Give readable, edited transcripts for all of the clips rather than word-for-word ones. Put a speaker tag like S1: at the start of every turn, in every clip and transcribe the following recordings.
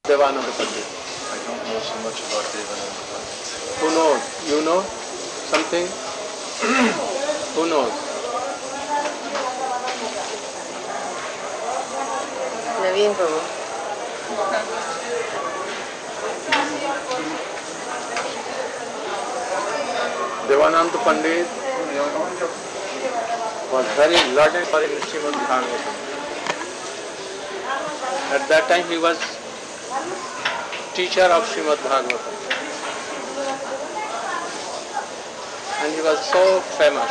S1: Devananda Pandit.
S2: I don't know so much about Devananda Pandit.
S1: Who knows? You know something? Who knows?
S3: Naveen Prabhu.
S1: Devananda Pandit was very learned in Srimad Bhagavatam. At that time he was teacher of Srimad Bhagavatam. And he was so famous.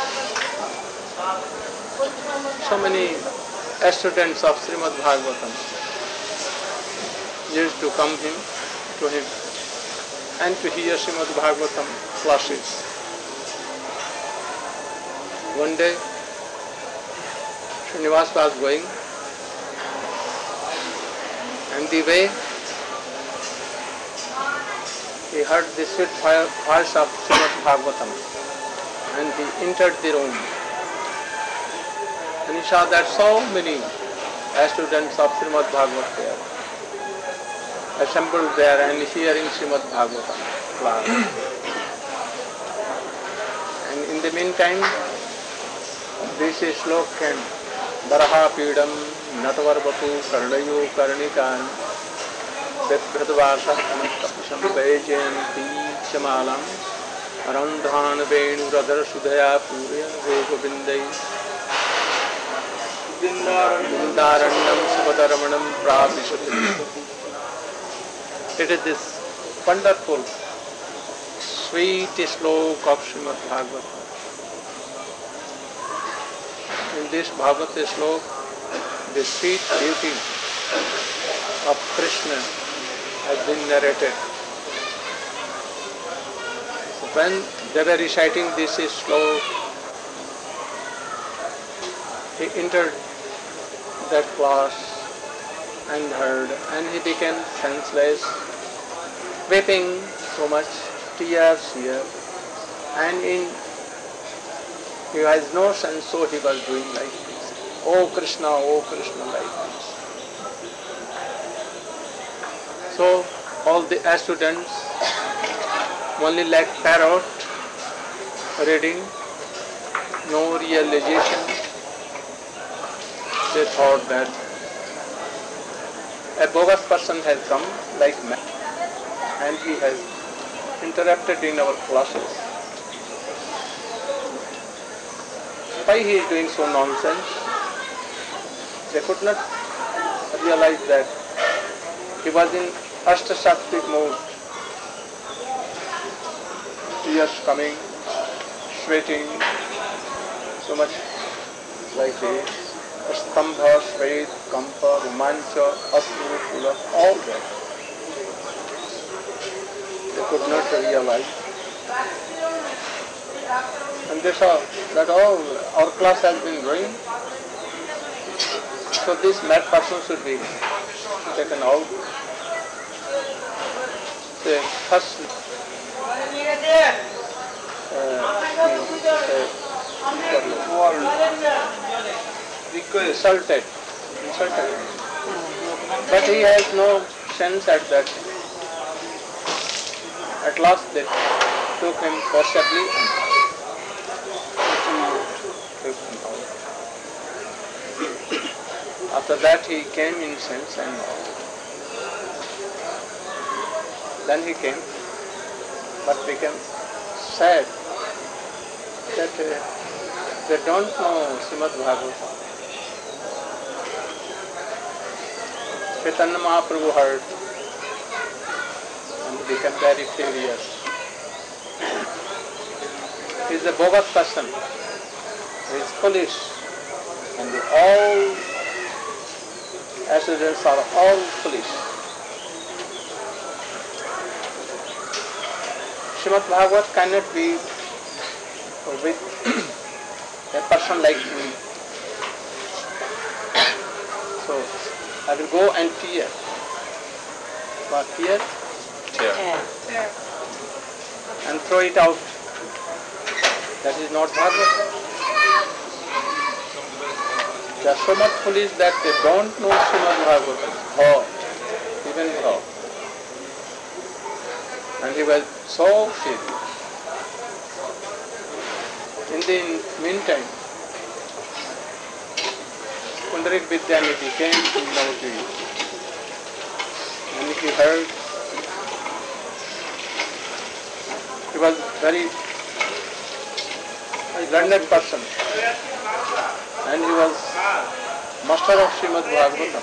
S1: So many students of Srimad Bhagavatam used to come to him and to hear Srimad Bhagavatam classes. One day, Srinivas was going, and the way he heard the sweet voice of Srimad Bhagavatam, and he entered the room. And he saw that so many students of Srimad Bhagavatam there, assembled there and hearing Srimad Bhagavatam class. And in the meantime, this slok came. Baraha pidam natvarvatu karnayo karnikan Vedbhradvasa anastapisham vajayanti chamalam Arandhan venu radhar sudhaya purya gopavindai Vindarannam subhadaramanam pravisati. It is this wonderful, sweet slok of Srimad Bhagavatam. In this Bhagavata slok, the sweet beauty of Krishna has been narrated. When they were reciting this slok, he entered that class and heard, and he became senseless, weeping so much, tears here, and he has no sense, so he was doing like this. Oh Krishna, like this. So all the students, only like parrot, reading, no realization, they thought that a bogus person has come like man, and he has interrupted in our classes. Why he is doing so nonsense? They could not realize that he was in ashtasaktic mood. Tears coming, sweating, so much like this. Stambha, Svet, Kampa, Romancha, Asru, Pula, all that. They could not realize. And they saw that our class has been growing. So this mad person should be taken out. The first insulted. But he has no sense at that. At last they took him forcibly and took him out. After that he came in sense and then he came, but became sad that they don't know Srimad Bhagavatam. Chaitanya Mahaprabhu heard and became very furious. He is a bogus person. He is foolish, and all students are all foolish. Srimad Bhagavat cannot be with a person like me. So I will go and tear. But tear?
S2: Tear.
S1: And throw it out. That is not Bhagavatam. They are so much foolish that they don't know Srimad Bhagavatam. How? Even how. he was so serious. In the meantime, Pundarik Vidyanidhi came to Navagiri, and he heard. He was very learned person, and he was master of Srimad Bhagavatam,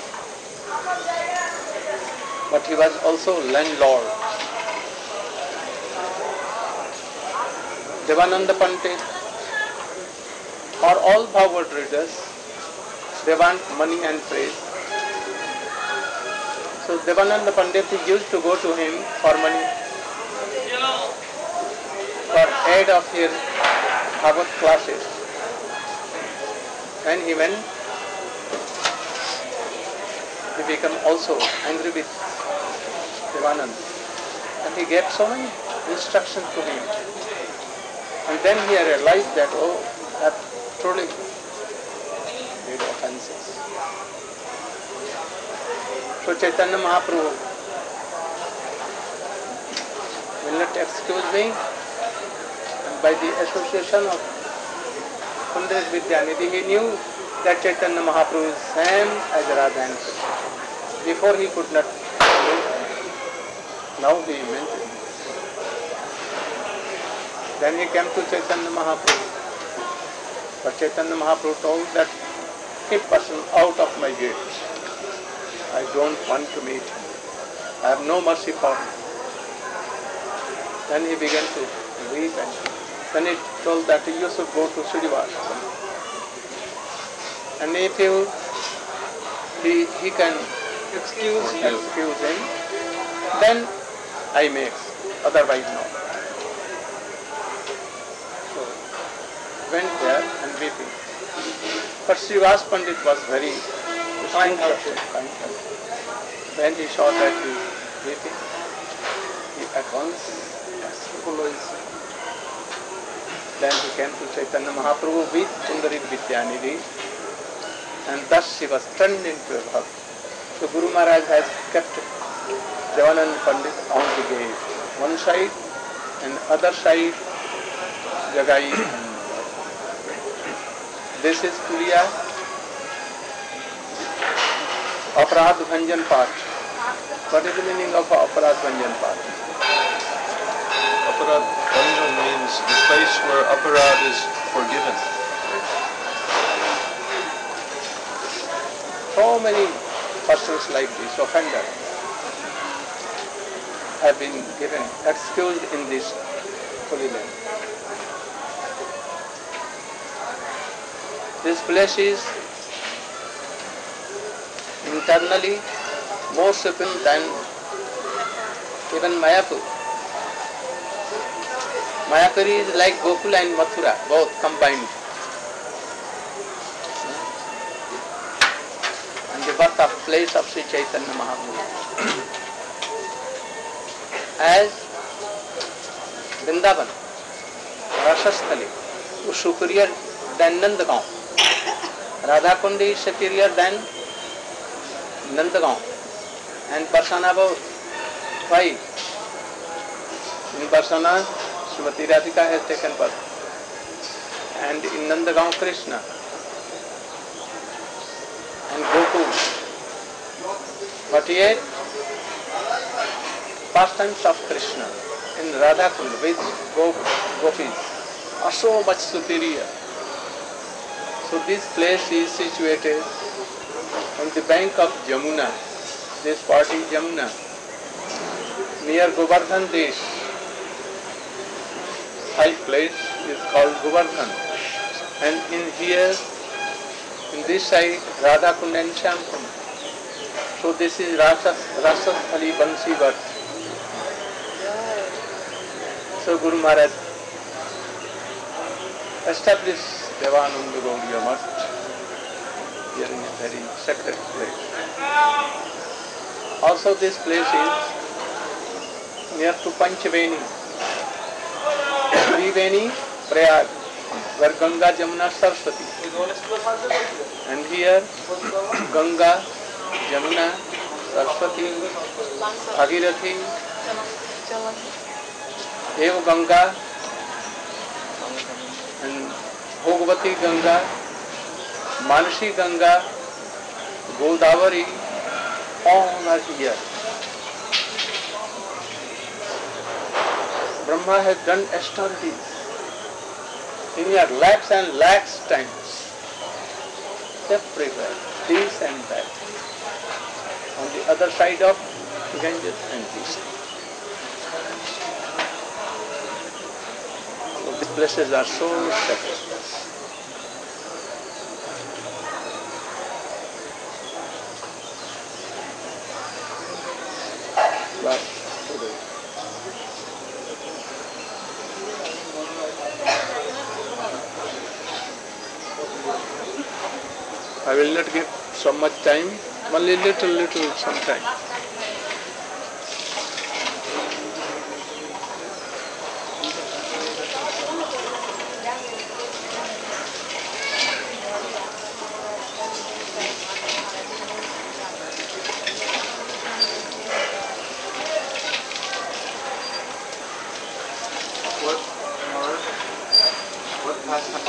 S1: but he was also landlord. Devananda Pandit, for all Bhagavad readers, they want money and praise. So Devananda Pandit used to go to him for money, for aid of his Bhagavad classes. When he went, he became also angry with Devananda, and he gave so many instructions to him. And then he realized that, oh, I have truly made offenses. So Chaitanya Mahaprabhu will not excuse me, and by the association of Pundarik Vidyanidhi, he knew that Chaitanya Mahaprabhu is same as Radha and Krishna. Before he could not know, now he mentioned. Then he came to Chaitanya Mahaprabhu. But Chaitanya Mahaprabhu told that, keep person out of my gates. I don't want to meet him. I have no mercy for him. Then he began to weep, and then he told that you should go to Sridivasa. And if he can excuse him, then I may, otherwise no. So went there and weeping. But Srivas Pandit was very kind-hearted. When he saw that he was weeping, he at once apologized. Then he came to Chaitanya Mahaprabhu with Pundarik Vidyanidhi, and thus he was turned into a bhakt. So Guru Maharaj has kept Devananda Pandit on the gate, one side, and other side Jagai. This is Tuliya Aparad Bhanjan Path. What is the meaning of Aparad Bhanjan Path?
S2: Aparad Bhanjan means the place where aparad is forgiven.
S1: So many persons like this, offenders, have been given excused in this holy land. This place is internally more open than even Mayapur. Mayapur is like Gokula and Mathura, both combined. And the birthplace of Sri Chaitanya Mahaprabhu. As Vrindavan, Rasasthali, is superior than Nandagaon. Radha Kund is superior than Nandagaon. And Barsana about 5. In Barsana, Srimati Radhika has taken birth. And in Nandagaon, Krishna. And Gokul. 48 pastimes of Krishna in Radha Kund with gopis are so much superior. So this place is situated on the bank of Jamuna. This part is Jamuna, near Govardhan Desh. High place is called Govardhan. And in here, in this side, Radha Kund and Shyam Kund. So this is Rasasthali Bansi Bhat. So Guru Maharaj established Devananda Gaudiya Math here in a very sacred place. Also this place is near to Panchaveni, Triveni, Prayag, where Ganga, Jamuna, Saraswati. And here Ganga, Jamuna, Saraswati, Bhagirathi, Eva Ganga and Bhogavati Ganga, Manasi Ganga, Godavari, all are here. Brahma has done austerities in your lakhs and lakhs times, everywhere, this and that. On the other side of Ganges and this. So these places are so sacred. But today, I will not give so much time, only little sometime.
S2: What pastime?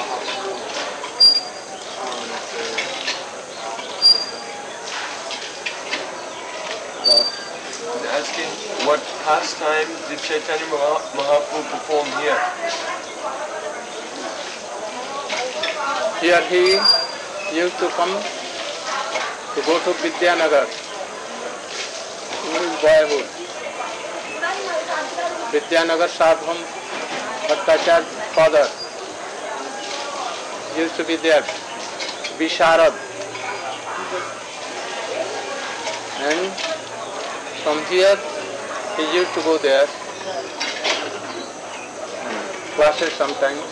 S2: I'm asking, what pastime did Chaitanya Mahaprabhu perform here?
S1: Here he used to come to go to Vidyanagar in his boyhood. Vidyanagar Sadham Bhattacharya's father used to be there, Visharad. And from here he used to go there, classes sometimes.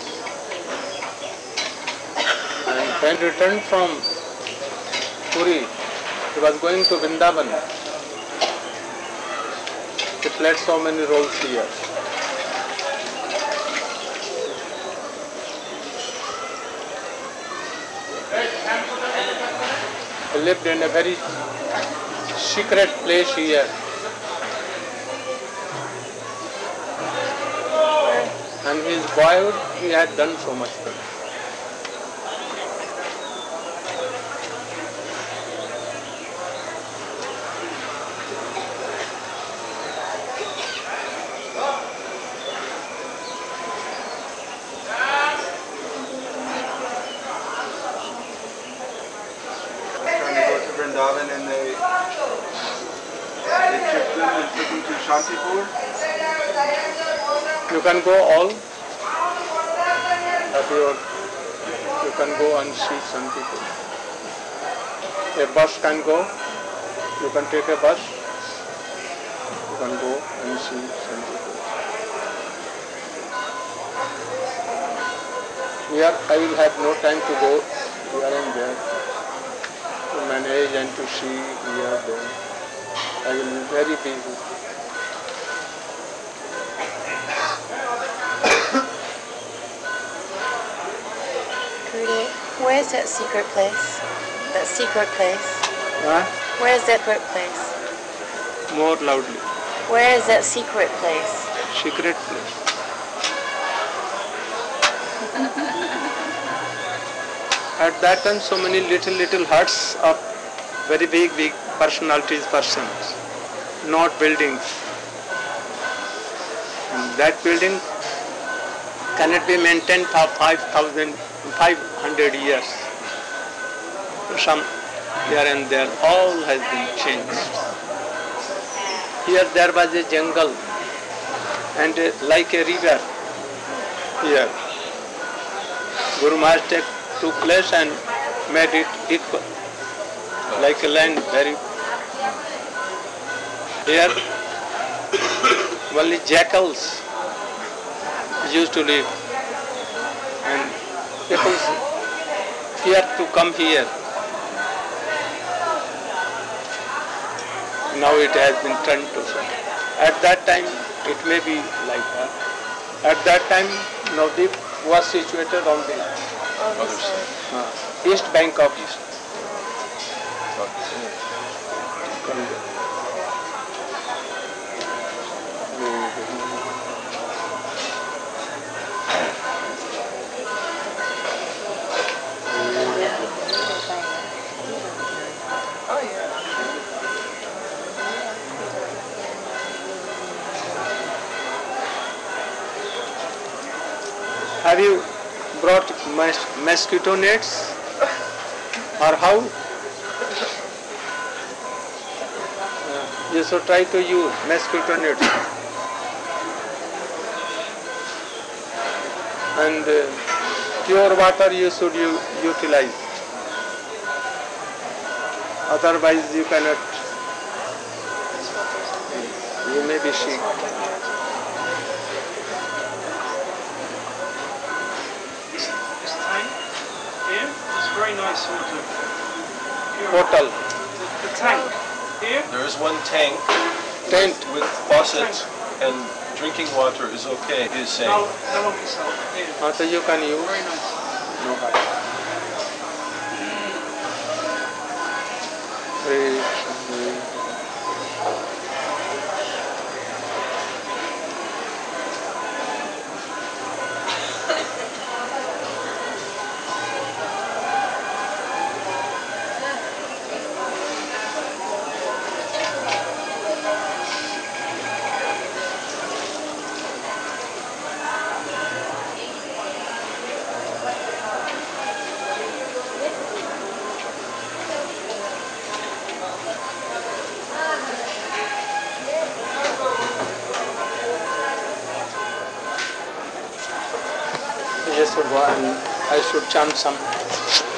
S1: And when returned from Puri, he was going to Vrindavan. He played so many roles here. He lived in a very secret place here. And his boyhood, he had done so much things.
S2: Vrindavan and they took him to Shantipur.
S1: You can go all, you can go and see some people. A bus can go, you can take a bus, you can go and see some people. Here I will have no time to go here and there, to manage and to see here, there. I will be very busy.
S3: Where is that secret place? That secret place?
S1: Huh?
S3: Where is that secret place?
S1: More loudly.
S3: Where is that secret place?
S1: Secret place. At that time, so many little huts of very big personalities, persons, not buildings. And that building cannot be maintained for 500 years. Some here and there, all has been changed. Here there was a jungle and like a river here. Guru Maharaj took place and made it equal, like a land very. Here only jackals used to live and people fear to come here. Now it has been turned to something. At that time it may be like that. At that time Navdeep was situated on the
S2: Other side.
S1: east bank of East. Have you brought mosquito nets or how? You should try to use mosquito nets. And pure water you should utilize. Otherwise you cannot. You may be sick.
S4: This tank here is very nice sort of pure.
S1: Hotel.
S4: The tank here.
S2: There is one tank
S1: Tent.
S2: with faucet and drinking water is okay, he is saying.
S4: No one can sell. Here.
S1: So you can use.
S4: Very nice.
S1: No harm. Yes, and I should chant some.